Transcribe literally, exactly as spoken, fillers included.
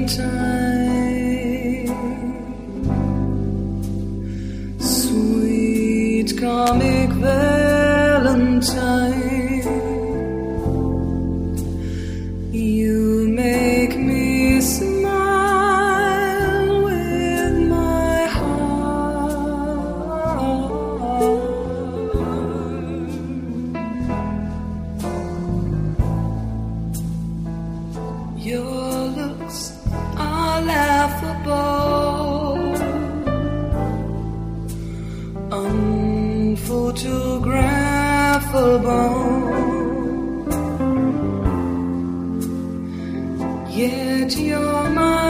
Valentine, sweet comic Valentine, you make me smile with my heart. Your looks are laughable, unphotographable, yet you're my